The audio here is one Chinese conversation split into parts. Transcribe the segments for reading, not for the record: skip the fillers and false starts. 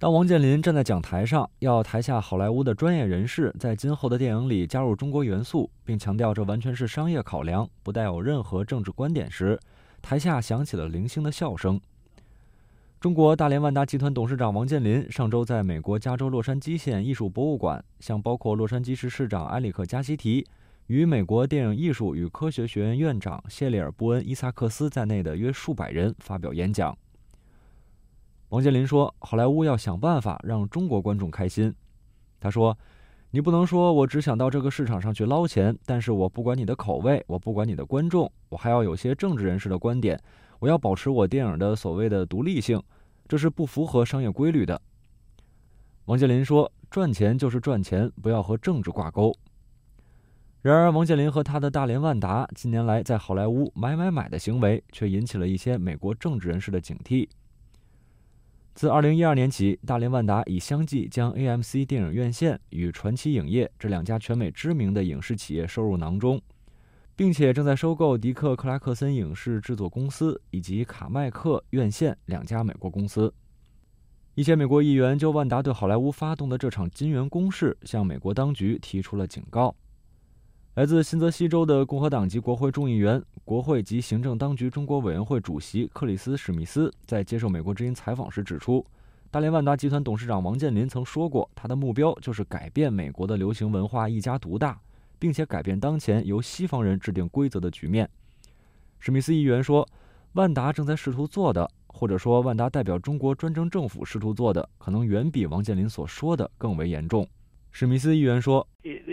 当王健林站在讲台上，要台下好莱坞的专业人士在今后的电影里加入中国元素，并强调这完全是商业考量，不带有任何政治观点时，台下响起了零星的笑声。中国大连万达集团董事长王健林上周在美国加州洛杉矶县艺术博物馆，向包括洛杉矶市市长埃里克·加西提与美国电影艺术与科学学院院长谢里尔·布恩·伊萨克斯在内的约数百人发表演讲。王健林说，好莱坞要想办法让中国观众开心。他说，你不能说我只想到这个市场上去捞钱，但是我不管你的口味，我不管你的观众，我还要有些政治人士的观点，我要保持我电影的所谓的独立性，这是不符合商业规律的。王健林说，赚钱就是赚钱，不要和政治挂钩。然而，王健林和他的大连万达近年来在好莱坞买的行为，却引起了一些美国政治人士的警惕。自2012年起，大连万达已相继将 AMC 电影院线与传奇影业这两家全美知名的影视企业收入囊中，并且正在收购迪克·克拉克森影视制作公司以及卡麦克院线两家美国公司。一些美国议员就万达对好莱坞发动的这场金元攻势，向美国当局提出了警告。来自新泽西州的共和党籍国会众议员、国会及行政当局中国委员会主席克里斯·史密斯在接受美国之音采访时指出，大连万达集团董事长王健林曾说过，他的目标就是改变美国的流行文化一家独大，并且改变当前由西方人制定规则的局面。史密斯议员说，万达正在试图做的，或者说万达代表中国专政政府试图做的，可能远比王健林所说的更为严重。史密斯议员说，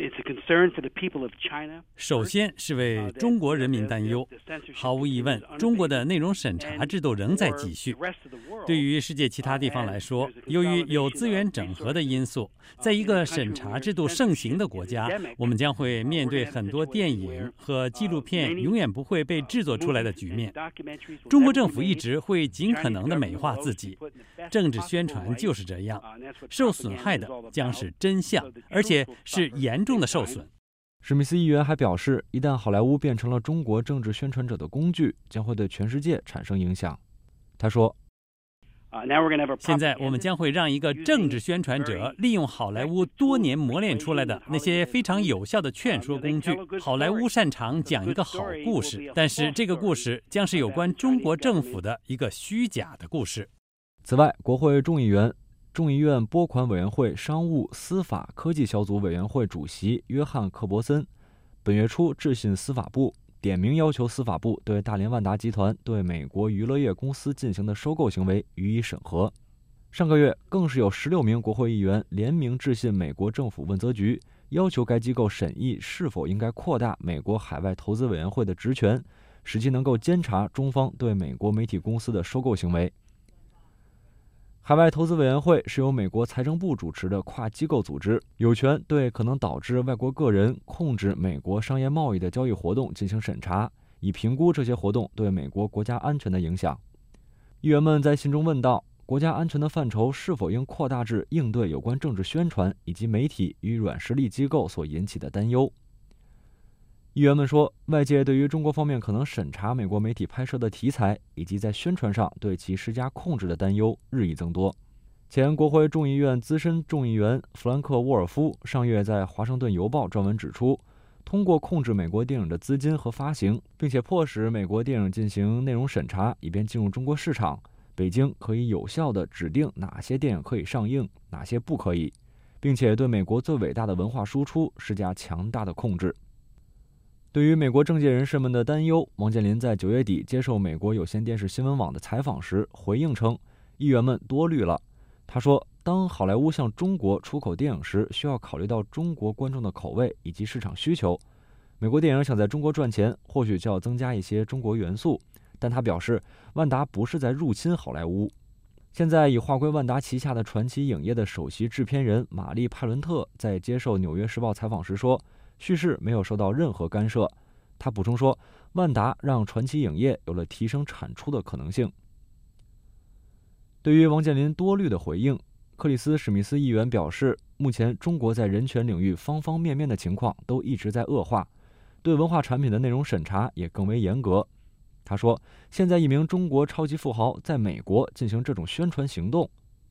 首先是为中国人民担忧。毫无疑问，中国的内容审查制度仍在继续。对于世界其他地方来说，由于有资源整合的因素，在一个审查制度盛行的国家，我们将会面对很多电影和纪录片永远不会被制作出来的局面。中国政府一直会尽可能的美化自己，政治宣传就是这样，受损害的将是真相，而且是严重的受损。 史密斯议员还表示，一旦好莱坞变成了中国政治宣传者的工具，将会对全世界产生影响。他说， 现在我们将会让一个政治宣传者利用好莱坞多年磨练出来的那些非常有效的劝说工具。好莱坞擅长讲一个好故事，但是这个故事将是有关中国政府的一个虚假的故事。 此外，国会众议员、众议院拨款委员会商务、司法、科技小组委员会主席约翰·克伯森本月初致信司法部，点名要求司法部对大连万达集团对美国娱乐业公司进行的收购行为予以审核。上个月，更是有16名国会议员联名致信美国政府问责局，要求该机构审议是否应该扩大美国海外投资委员会的职权，使其能够监察中方对美国媒体公司的收购行为。海外投资委员会是由美国财政部主持的跨机构组织，有权对可能导致外国个人控制美国商业贸易的交易活动进行审查，以评估这些活动对美国国家安全的影响。议员们在信中问道，国家安全的范畴是否应扩大至应对有关政治宣传以及媒体与软实力机构所引起的担忧。议员们说，外界对于中国方面可能审查美国媒体拍摄的题材以及在宣传上对其施加控制的担忧日益增多。前国会众议院资深众议员弗兰克·沃尔夫上月在《华盛顿邮报》撰文指出，通过控制美国电影的资金和发行，并且迫使美国电影进行内容审查以便进入中国市场，北京可以有效地指定哪些电影可以上映，哪些不可以，并且对美国最伟大的文化输出施加强大的控制。对于美国政界人士们的担忧，王健林在9月底接受美国有线电视新闻网的采访时回应称，议员们多虑了。他说，当好莱坞向中国出口电影时，需要考虑到中国观众的口味以及市场需求。美国电影想在中国赚钱，或许就要增加一些中国元素，但他表示，万达不是在入侵好莱坞。现在已划归万达旗下的传奇影业的首席制片人玛丽·派伦特在接受《纽约时报》采访时说，叙事没有受到任何干涉。他补充说，万达让传奇影业有了提升产出的可能性。对于王健林多虑的回应，克里斯·史密斯议员表示，目前中国在人权领域方方面面的情况都一直在恶化，对文化产品的内容审查也更为严格。他说，现在一名中国超级富豪在美国进行这种宣传行动，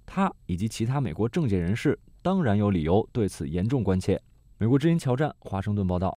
他以及其他美国政界人士当然有理由对此严重关切。美国之音乔战，华盛顿报道。